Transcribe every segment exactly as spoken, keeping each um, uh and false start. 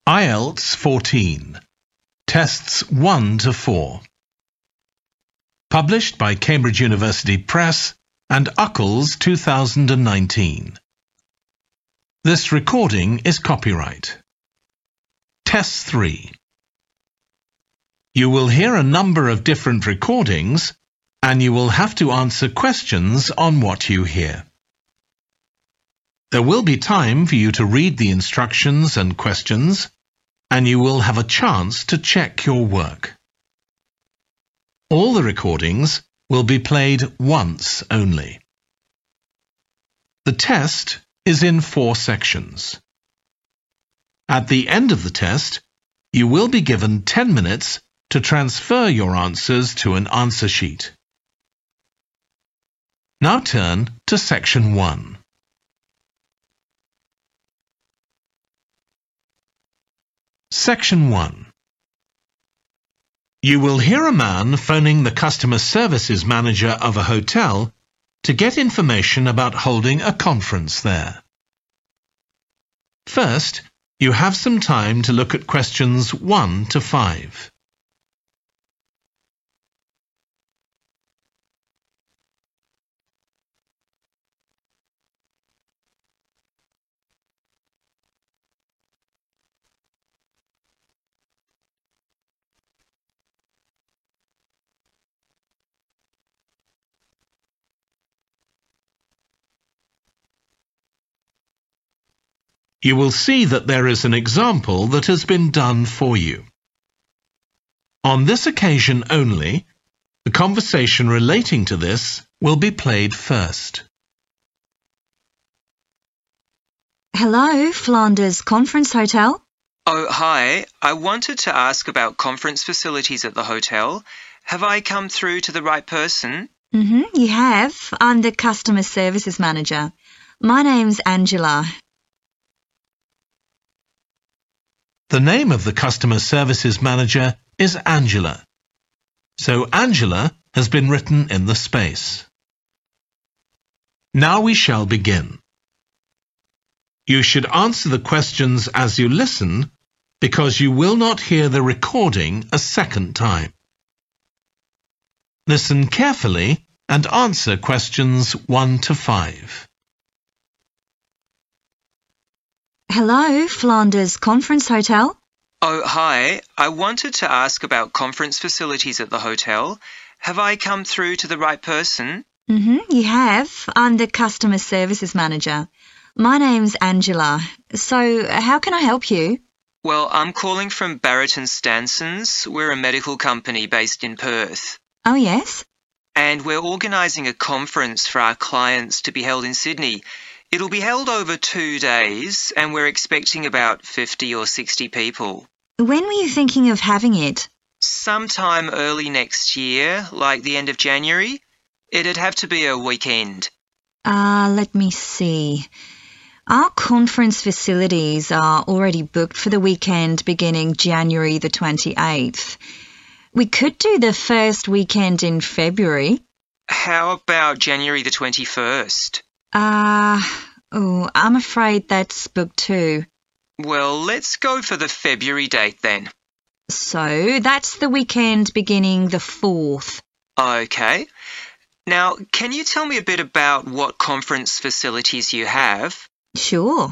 I E L T S fourteen, Tests one to four. Published by Cambridge University Press and Uckells two thousand nineteen. This recording is copyright. Test three. You will hear a number of different recordings and you will have to answer questions on what you hear. There will be time for you to read the instructions and questions, and you will have a chance to check your work. All the recordings will be played once only. The test is in four sections. At the end of the test, you will be given ten minutes to transfer your answers to an answer sheet. Now turn to section one. Section one. You will hear a man phoning the customer services manager of a hotel to get information about holding a conference there. First, you have some time to look at questions one to five. You will see that there is an example that has been done for you. On this occasion only, the conversation relating to this will be played first. Hello, Flanders Conference Hotel. Oh, hi. I wanted to ask about conference facilities at the hotel. Have I come through to the right person? Mm-hmm, you have. I'm the customer services manager. My name's Angela. The name of the customer services manager is Angela. So Angela has been written in the space. Now we shall begin. You should answer the questions as you listen because you will not hear the recording a second time. Listen carefully and answer questions one to five. Hello, Flanders Conference Hotel. Oh, hi. I wanted to ask about conference facilities at the hotel. Have I come through to the right person? Mm-hmm, you have. I'm the customer services manager. My name's Angela. So, how can I help you? Well, I'm calling from Barrett and Stansons. We're a medical company based in Perth. Oh, yes? And we're organising a conference for our clients to be held in Sydney. It'll be held over two days, and we're expecting about fifty or sixty people. When were you thinking of having it? Sometime early next year, like the end of January. It'd have to be a weekend. Ah, uh, let me see. Our conference facilities are already booked for the weekend beginning January the twenty-eighth. We could do the first weekend in February. How about January the twenty-first? Ah, uh, oh, I'm afraid that's booked too. Well, let's go for the February date then. So, that's the weekend beginning the fourth. Okay. Now, can you tell me a bit about what conference facilities you have? Sure.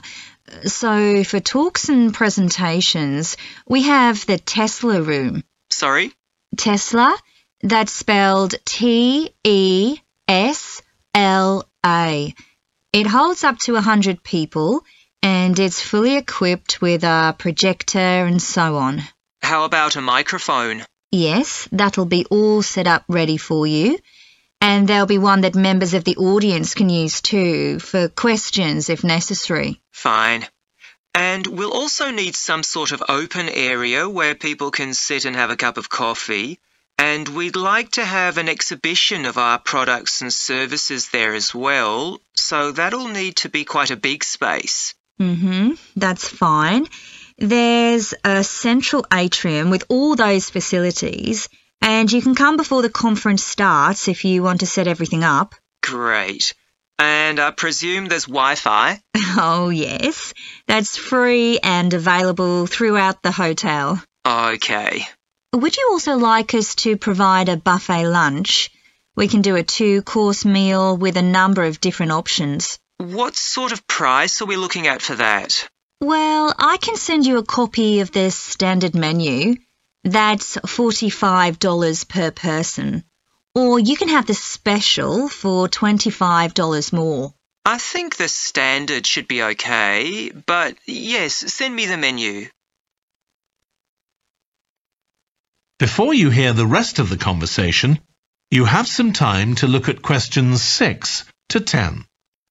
So, for talks and presentations, we have the Tesla room. Sorry? Tesla, that's spelled T E S L A. It holds up to one hundred people and it's fully equipped with a projector and so on. How about a microphone? Yes, that'll be all set up ready for you. And there'll be one that members of the audience can use too, for questions if necessary. Fine. And we'll also need some sort of open area where people can sit and have a cup of coffee. And we'd like to have an exhibition of our products and services there as well, so that'll need to be quite a big space. Mm-hmm, that's fine. There's a central atrium with all those facilities, and you can come before the conference starts if you want to set everything up. Great. And I presume there's Wi-Fi? Oh, yes. That's free and available throughout the hotel. Okay. Would you also like us to provide a buffet lunch? We can do a two-course meal with a number of different options. What sort of price are we looking at for that? Well, I can send you a copy of the standard menu. That's forty-five dollars per person. Or you can have the special for twenty-five dollars more. I think the standard should be okay, but yes, send me the menu. Before you hear the rest of the conversation, you have some time to look at questions six to ten.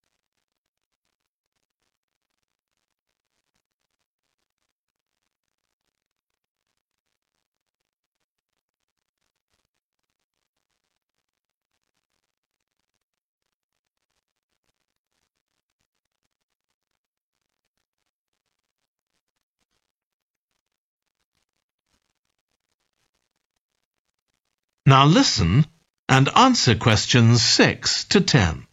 Now listen and answer questions six to ten.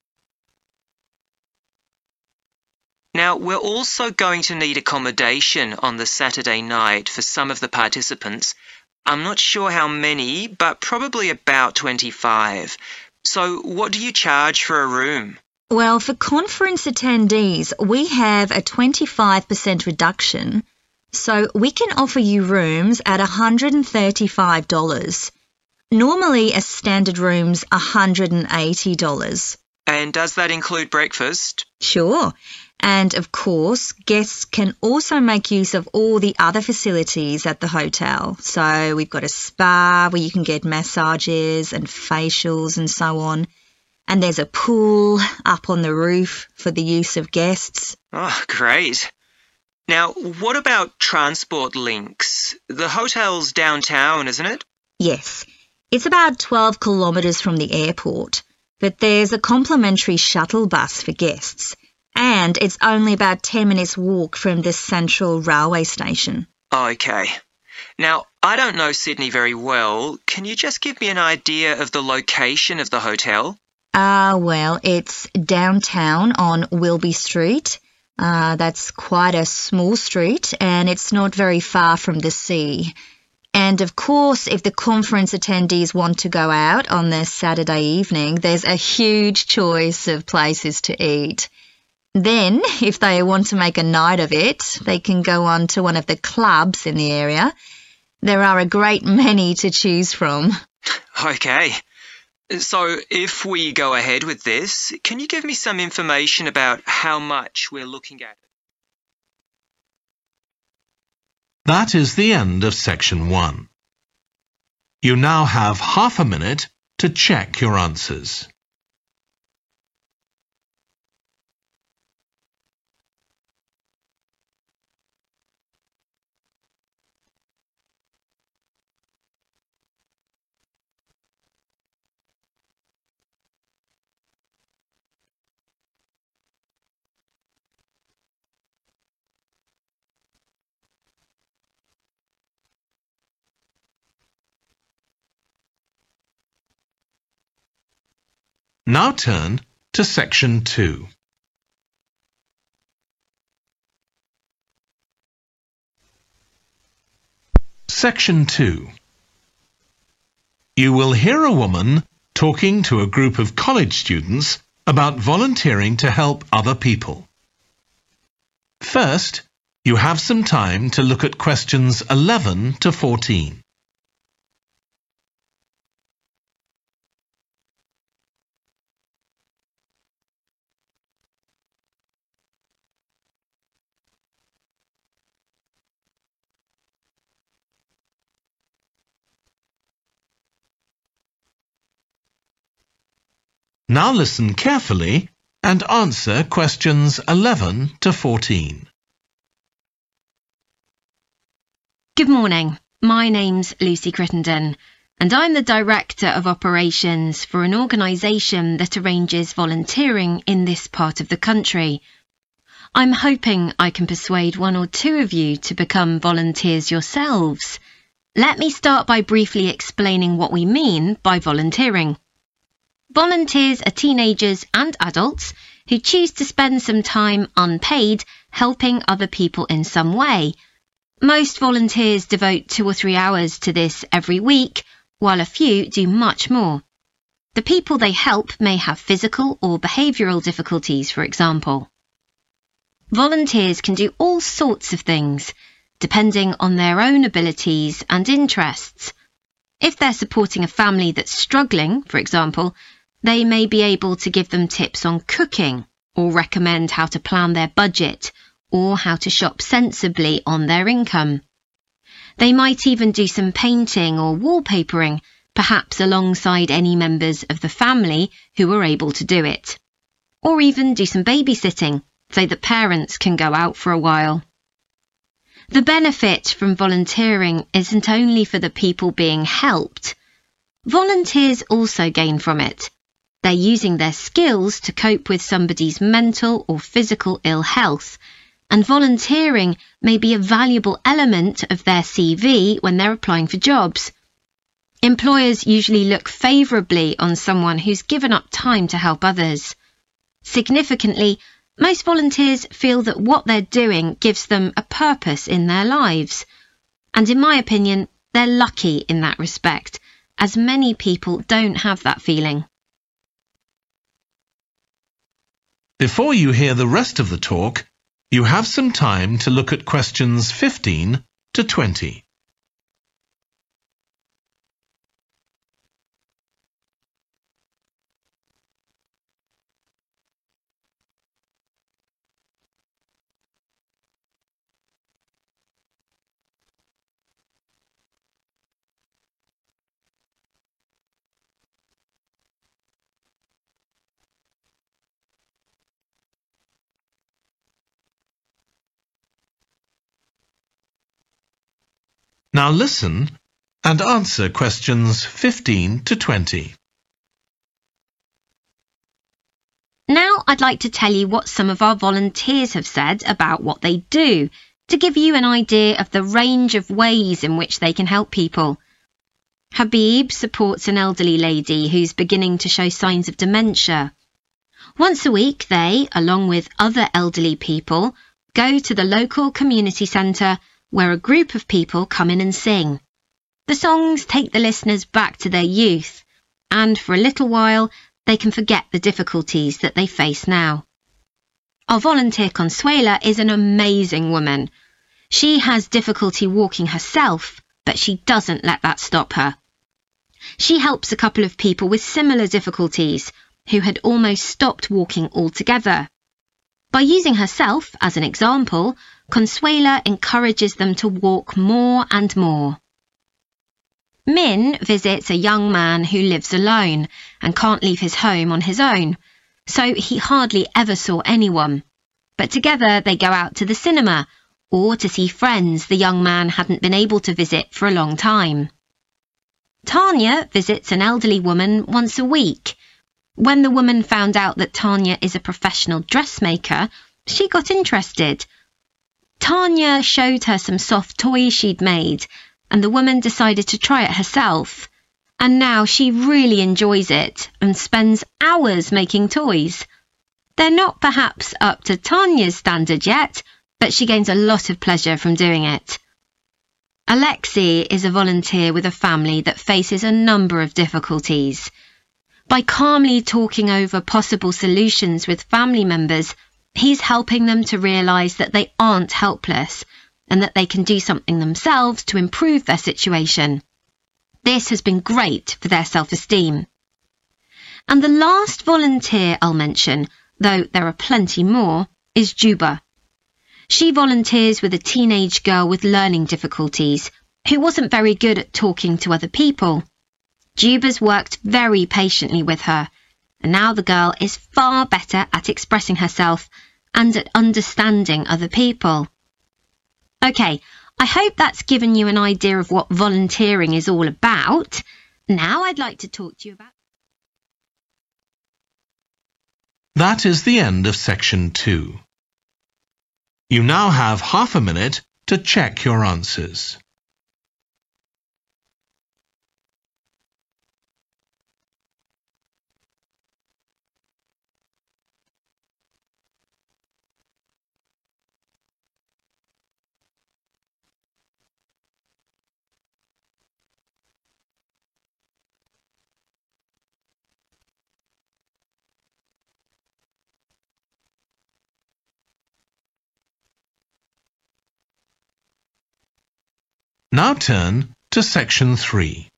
Now, we're also going to need accommodation on the Saturday night for some of the participants. I'm not sure how many, but probably about twenty-five. So what do you charge for a room? Well, for conference attendees, we have a twenty-five percent reduction, so we can offer you rooms at one hundred thirty-five dollars. Normally, a standard room's one hundred eighty dollars. And does that include breakfast? Sure. And of course, guests can also make use of all the other facilities at the hotel. So we've got a spa where you can get massages and facials and so on. And there's a pool up on the roof for the use of guests. Oh, great. Now, what about transport links? The hotel's downtown, isn't it? Yes. It's about twelve kilometres from the airport, but there's a complimentary shuttle bus for guests, and it's only about ten minutes walk from the Central Railway Station. Okay. Now, I don't know Sydney very well. Can you just give me an idea of the location of the hotel? Ah, uh, well, it's downtown on Wilby Street. Uh, that's quite a small street, and it's not very far from the sea. And of course, if the conference attendees want to go out on their Saturday evening, there's a huge choice of places to eat. Then, if they want to make a night of it, they can go on to one of the clubs in the area. There are a great many to choose from. Okay. So, if we go ahead with this, can you give me some information about how much we're looking at? That is the end of section one. You now have half a minute to check your answers. Now turn to section two. Section two. You will hear a woman talking to a group of college students about volunteering to help other people. First, you have some time to look at questions eleven to fourteen. Now listen carefully and answer questions eleven to fourteen. Good morning. My name's Lucy Crittenden, and I'm the Director of Operations for an organisation that arranges volunteering in this part of the country. I'm hoping I can persuade one or two of you to become volunteers yourselves. Let me start by briefly explaining what we mean by volunteering. Volunteers are teenagers and adults who choose to spend some time unpaid helping other people in some way. Most volunteers devote two or three hours to this every week, while a few do much more. The people they help may have physical or behavioural difficulties, for example. Volunteers can do all sorts of things, depending on their own abilities and interests. If they're supporting a family that's struggling, for example, they may be able to give them tips on cooking, or recommend how to plan their budget, or how to shop sensibly on their income. They might even do some painting or wallpapering, perhaps alongside any members of the family who are able to do it. Or even do some babysitting, so that parents can go out for a while. The benefit from volunteering isn't only for the people being helped. Volunteers also gain from it. They're using their skills to cope with somebody's mental or physical ill health, and volunteering may be a valuable element of their C V when they're applying for jobs. Employers usually look favourably on someone who's given up time to help others. Significantly, most volunteers feel that what they're doing gives them a purpose in their lives. And in my opinion, they're lucky in that respect, as many people don't have that feeling. Before you hear the rest of the talk, you have some time to look at questions fifteen to twenty. Now listen and answer questions fifteen to twenty. Now I'd like to tell you what some of our volunteers have said about what they do, to give you an idea of the range of ways in which they can help people. Habib supports an elderly lady who's beginning to show signs of dementia. Once a week they, along with other elderly people, go to the local community centre where a group of people come in and sing. The songs take the listeners back to their youth, and for a little while they can forget the difficulties that they face now. Our volunteer Consuela is an amazing woman. She has difficulty walking herself, but she doesn't let that stop her. She helps a couple of people with similar difficulties who had almost stopped walking altogether. By using herself as an example, Consuela encourages them to walk more and more. Min visits a young man who lives alone and can't leave his home on his own, so he hardly ever saw anyone. But together they go out to the cinema or to see friends the young man hadn't been able to visit for a long time. Tanya visits an elderly woman once a week. When the woman found out that Tanya is a professional dressmaker, she got interested. Tanya showed her some soft toys she'd made, and the woman decided to try it herself. And now she really enjoys it and spends hours making toys. They're not perhaps up to Tanya's standard yet, but she gains a lot of pleasure from doing it. Alexi is a volunteer with a family that faces a number of difficulties. By calmly talking over possible solutions with family members, he's helping them to realise that they aren't helpless and that they can do something themselves to improve their situation. This has been great for their self-esteem. And the last volunteer I'll mention, though there are plenty more, is Juba. She volunteers with a teenage girl with learning difficulties who wasn't very good at talking to other people. Juba's worked very patiently with her, and now the girl is far better at expressing herself and at understanding other people. OK, I hope that's given you an idea of what volunteering is all about. Now I'd like to talk to you about... That is the end of section two. You now have half a minute to check your answers. Now turn to Section three.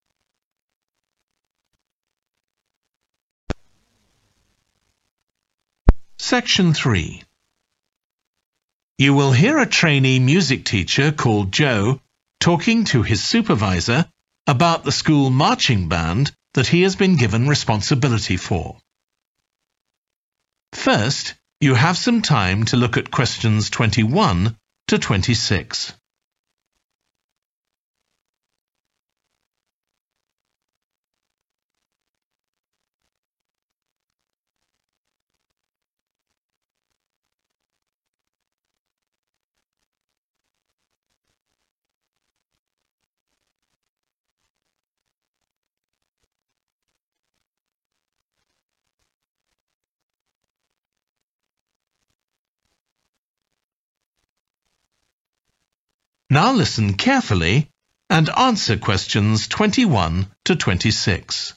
Section three. You will hear a trainee music teacher called Joe talking to his supervisor about the school marching band that he has been given responsibility for. First, you have some time to look at questions twenty-one to twenty-six. Now listen carefully and answer questions twenty-one to twenty-six.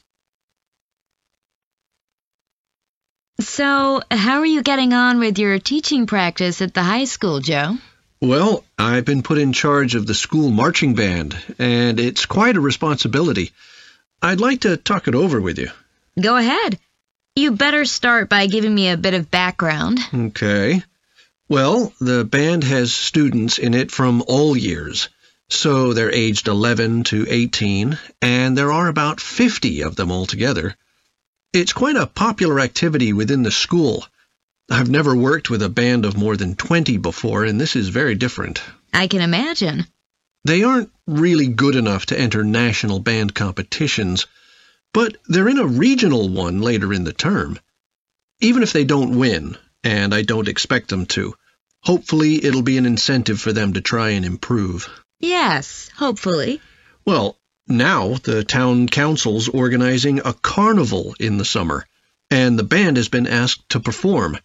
So, how are you getting on with your teaching practice at the high school, Joe? Well, I've been put in charge of the school marching band, and it's quite a responsibility. I'd like to talk it over with you. Go ahead. You better start by giving me a bit of background. Okay. Well, the band has students in it from all years, so they're aged eleven to eighteen, and there are about fifty of them altogether. It's quite a popular activity within the school. I've never worked with a band of more than twenty before, and this is very different. I can imagine. They aren't really good enough to enter national band competitions, but they're in a regional one later in the term. Even if they don't win, and I don't expect them to, hopefully it'll be an incentive for them to try and improve. Yes, hopefully. Well, now the town council's organizing a carnival in the summer, and the band has been asked to perform.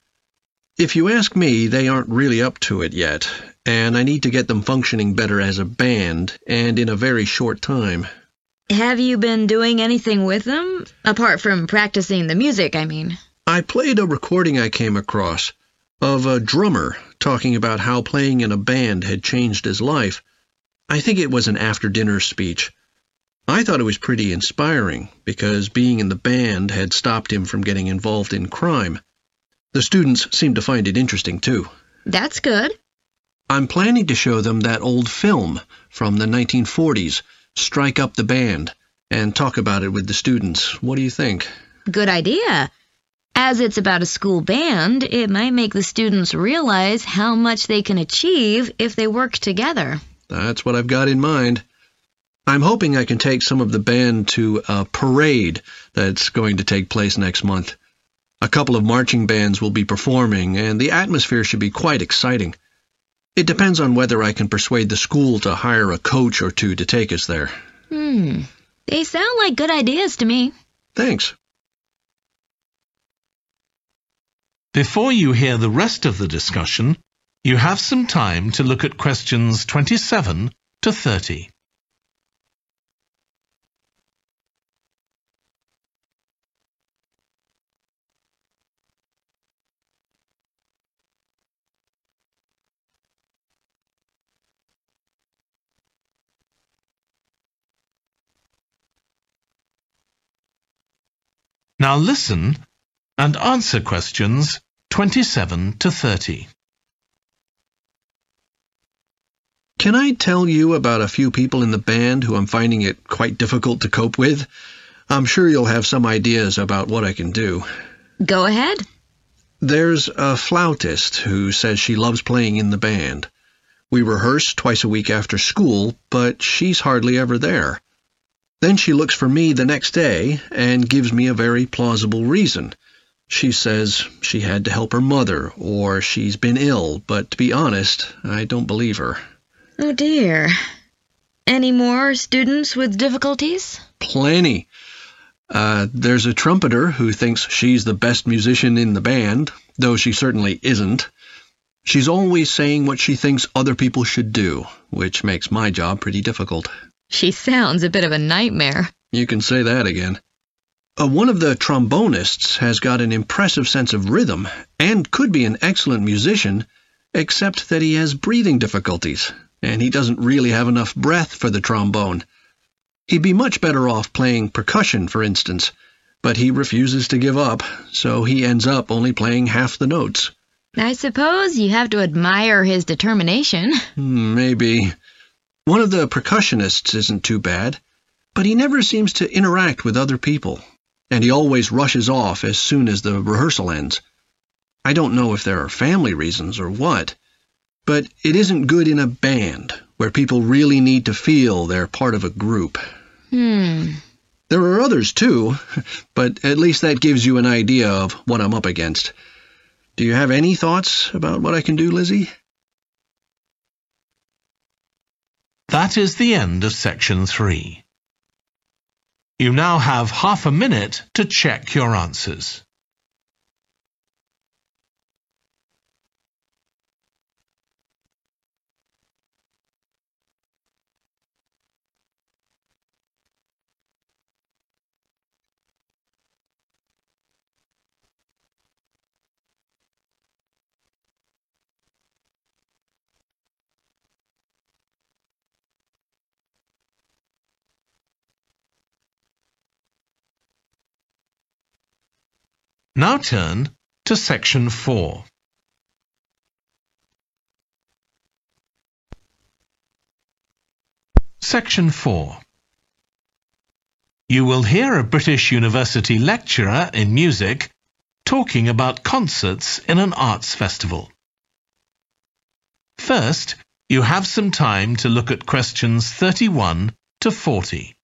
If you ask me, they aren't really up to it yet, and I need to get them functioning better as a band, and in a very short time. Have you been doing anything with them? Apart from practicing the music, I mean. I played a recording I came across of a drummer talking about how playing in a band had changed his life. I think it was an after-dinner speech. I thought it was pretty inspiring, because being in the band had stopped him from getting involved in crime. The students seemed to find it interesting, too. That's good. I'm planning to show them that old film from the nineteen forties, Strike Up the Band, and talk about it with the students. What do you think? Good idea. As it's about a school band, it might make the students realize how much they can achieve if they work together. That's what I've got in mind. I'm hoping I can take some of the band to a parade that's going to take place next month. A couple of marching bands will be performing, and the atmosphere should be quite exciting. It depends on whether I can persuade the school to hire a coach or two to take us there. Hmm. They sound like good ideas to me. Thanks. Before you hear the rest of the discussion, you have some time to look at questions twenty-seven to thirty. Now listen and answer questions twenty-seven to thirty. Can I tell you about a few people in the band who I'm finding it quite difficult to cope with? I'm sure you'll have some ideas about what I can do. Go ahead. There's a flautist who says she loves playing in the band. We rehearse twice a week after school, but she's hardly ever there. Then she looks for me the next day and gives me a very plausible reason. She says she had to help her mother, or she's been ill, but to be honest, I don't believe her. Oh dear. Any more students with difficulties? Plenty. Uh, there's a trumpeter who thinks she's the best musician in the band, though she certainly isn't. She's always saying what she thinks other people should do, which makes my job pretty difficult. She sounds a bit of a nightmare. You can say that again. Uh, one of the trombonists has got an impressive sense of rhythm and could be an excellent musician, except that he has breathing difficulties. and he doesn't really have enough breath for the trombone. He'd be much better off playing percussion, for instance, but he refuses to give up, so he ends up only playing half the notes. I suppose you have to admire his determination. Maybe. One of the percussionists isn't too bad, but he never seems to interact with other people, and he always rushes off as soon as the rehearsal ends. I don't know if there are family reasons or what, but it isn't good in a band, where people really need to feel they're part of a group. Hmm. There are others too, but at least that gives you an idea of what I'm up against. Do you have any thoughts about what I can do, Lizzie? That is the end of section three. You now have half a minute to check your answers. Now turn to section four. Section four. You will hear a British University lecturer in music talking about concerts in an arts festival. First, you have some time to look at questions thirty-one to forty.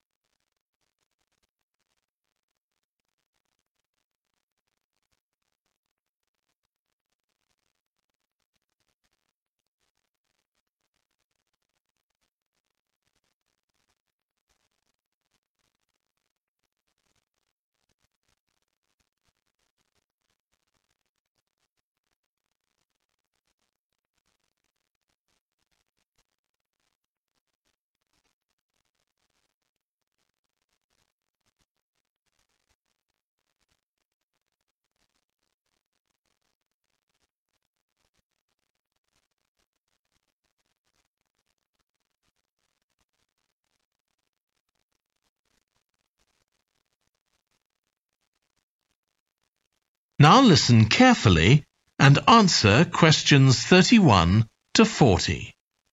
Now listen carefully and answer questions thirty-one to forty.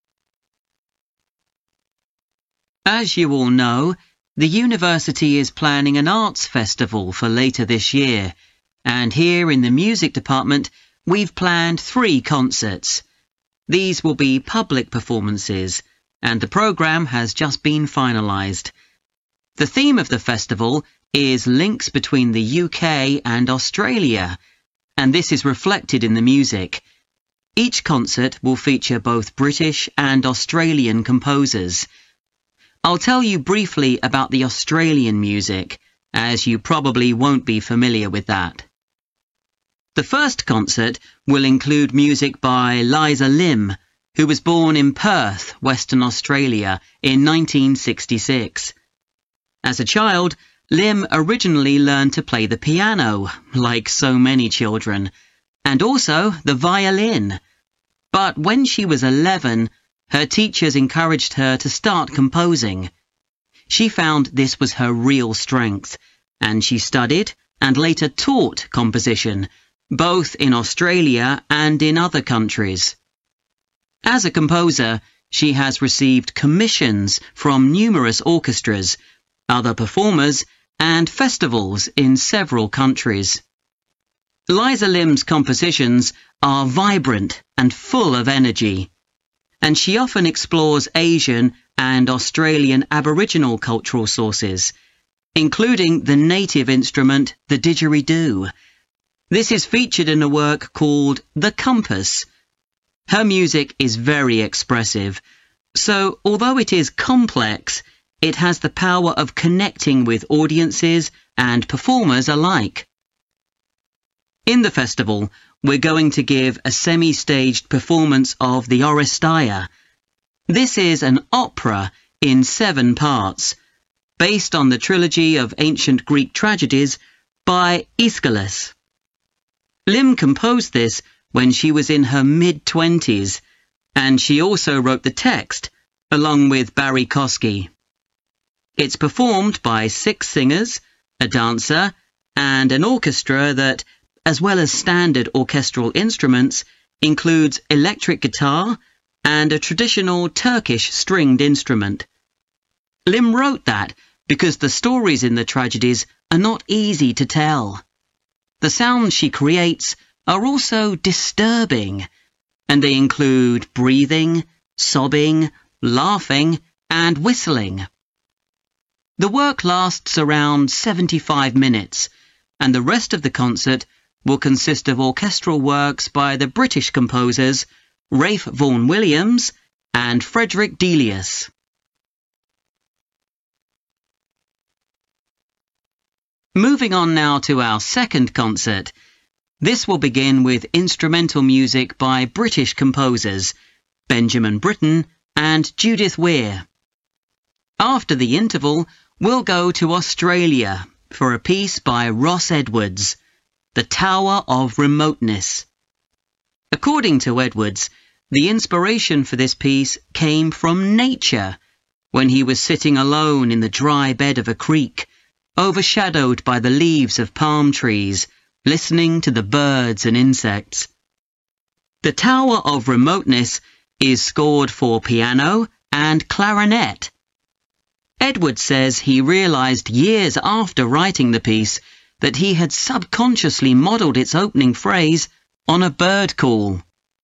As you all know, the university is planning an arts festival for later this year, and here in the music department we've planned three concerts. These will be public performances, and the programme has just been finalised. The theme of the festival is links between the U K and Australia, and this is reflected in the music. Each concert will feature both British and Australian composers. I'll tell you briefly about the Australian music, as you probably won't be familiar with that. The first concert will include music by Liza Lim, who was born in Perth, Western Australia, in nineteen sixty-six. As a child, Lim originally learned to play the piano, like so many children, and also the violin. But when she was eleven, her teachers encouraged her to start composing. She found this was her real strength, and she studied and later taught composition, both in Australia and in other countries. As a composer, she has received commissions from numerous orchestras, other performers, and festivals in several countries. Liza Lim's compositions are vibrant and full of energy, and she often explores Asian and Australian Aboriginal cultural sources, including the native instrument, the didgeridoo. This is featured in a work called The Compass. Her music is very expressive, so although it is complex, it has the power of connecting with audiences and performers alike. In the festival, we're going to give a semi-staged performance of the Oresteia. This is an opera in seven parts, based on the trilogy of ancient Greek tragedies by Aeschylus. Lim composed this when she was in her mid-twenties, and she also wrote the text, along with Barry Kosky. It's performed by six singers, a dancer, and an orchestra that, as well as standard orchestral instruments, includes electric guitar and a traditional Turkish stringed instrument. Lim wrote that because the stories in the tragedies are not easy to tell. The sounds she creates are also disturbing, and they include breathing, sobbing, laughing, and whistling. The work lasts around seventy-five minutes, and the rest of the concert will consist of orchestral works by the British composers Ralph Vaughan Williams and Frederick Delius. Moving on now to our second concert. This will begin with instrumental music by British composers Benjamin Britten and Judith Weir. After the interval, we'll go to Australia for a piece by Ross Edwards, The Tower of Remoteness. According to Edwards, the inspiration for this piece came from nature, when he was sitting alone in the dry bed of a creek, overshadowed by the leaves of palm trees, listening to the birds and insects. The Tower of Remoteness is scored for piano and clarinet. Edwards says he realized years after writing the piece that he had subconsciously modelled its opening phrase on a bird call.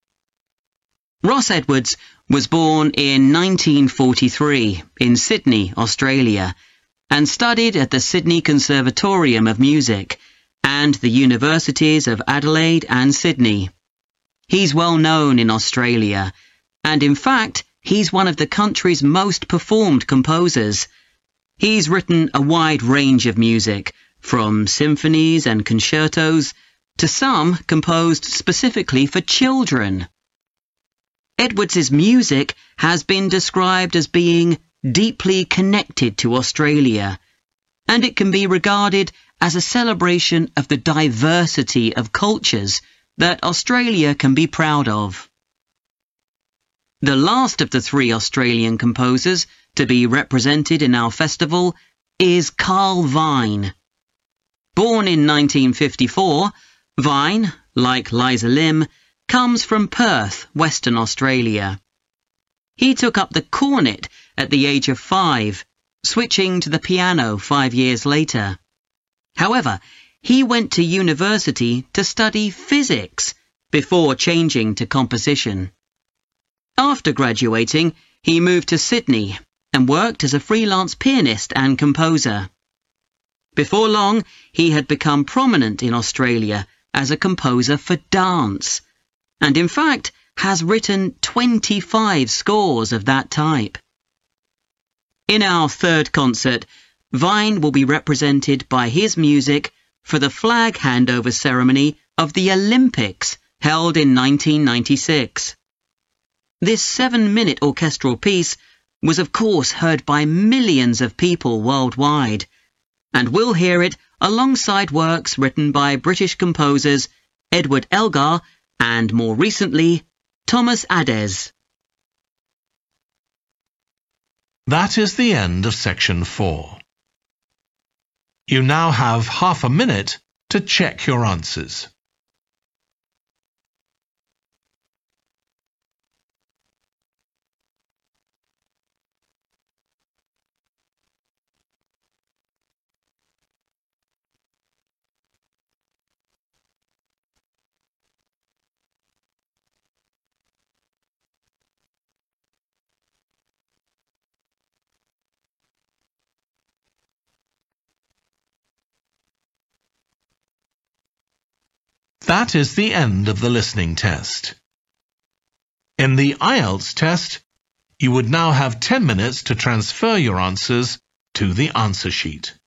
Ross Edwards was born in nineteen forty-three in Sydney, Australia, and studied at the Sydney Conservatorium of Music and the Universities of Adelaide and Sydney. He's well known in Australia, and in fact, he's one of the country's most performed composers. He's written a wide range of music, from symphonies and concertos to some composed specifically for children. Edwards's music has been described as being deeply connected to Australia, and it can be regarded as a celebration of the diversity of cultures that Australia can be proud of. The last of the three Australian composers to be represented in our festival is Carl Vine. Born in nineteen fifty-four, Vine, like Liza Lim, comes from Perth, Western Australia. He took up the cornet at the age of five, switching to the piano five years later. However, he went to university to study physics before changing to composition. After graduating, he moved to Sydney and worked as a freelance pianist and composer. Before long, he had become prominent in Australia as a composer for dance, and in fact has written twenty-five scores of that type. In our third concert, Vine will be represented by his music for the flag handover ceremony of the Olympics held in nineteen ninety-six. This seven-minute orchestral piece was of course heard by millions of people worldwide, and we'll hear it alongside works written by British composers Edward Elgar and, more recently, Thomas Adès. That is the end of section four. You now have half a minute to check your answers. That is the end of the listening test. In the I E L T S test, you would now have ten minutes to transfer your answers to the answer sheet.